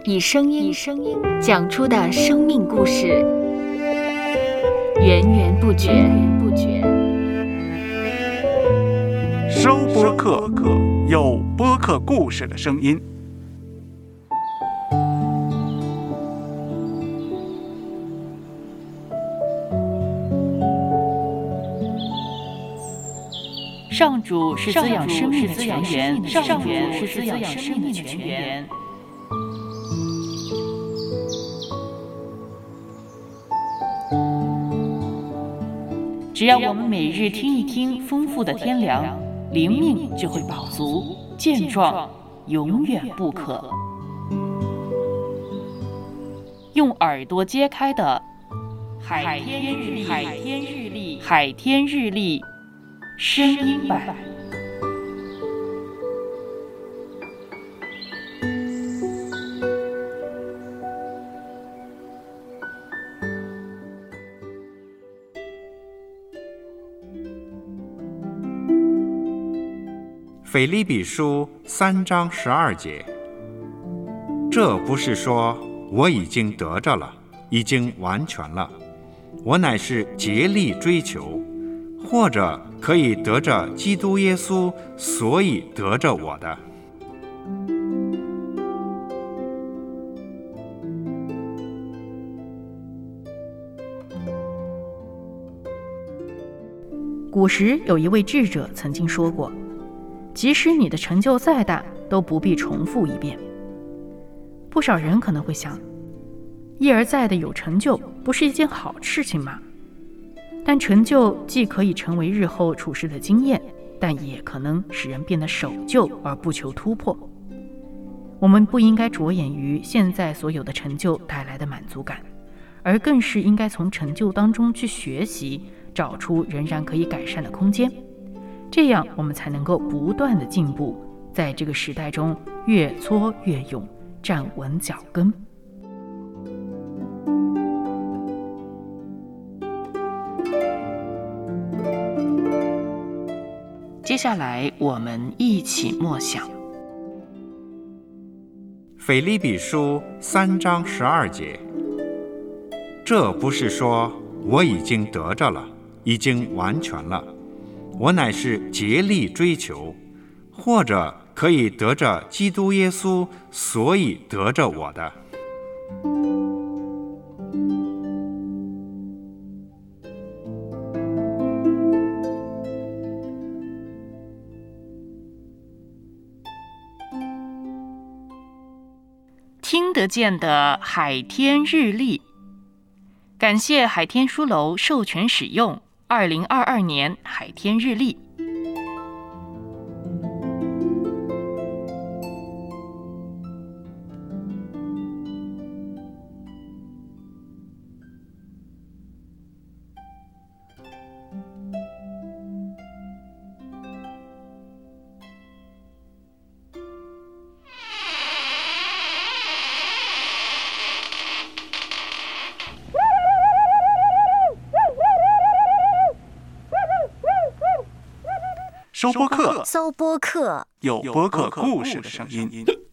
以声音讲出的生命故事，源源不绝。 收播客，有播客故事的声音。 上主是滋养生命的泉源，上主是滋养生命的泉源。只要我们每日听一听丰富的天粮，灵命就会饱足健壮，永远不渴。用耳朵揭开的海天日历声音版。 腓立比书3章12节，这不是说我已经得着了，已经完全了，我乃是竭力追求，或者可以得着基督耶稣，所以得着我的。 古时有一位智者曾经说过，即使你的成就再大，都不必重复一遍。不少人可能会想，一而再的有成就不是一件好事情吗？但成就既可以成为日后处事的经验，但也可能使人变得守旧而不求突破。我们不应该着眼于现在所有的成就带来的满足感，而更是应该从成就当中去学习，找出仍然可以改善的空间。这样我们才能够不断的进步，在这个时代中越挫越勇，站稳脚跟。接下来我们一起默想腓立比书3章12节，这不是说我已经得着了，已经完全了，我乃是竭力追求，或者可以得着基督耶稣，所以得着我的。 听得见的海天日历，感谢海天书楼授权使用2022年海天日历。 收播客， 搜播客， 有播客故事的声音。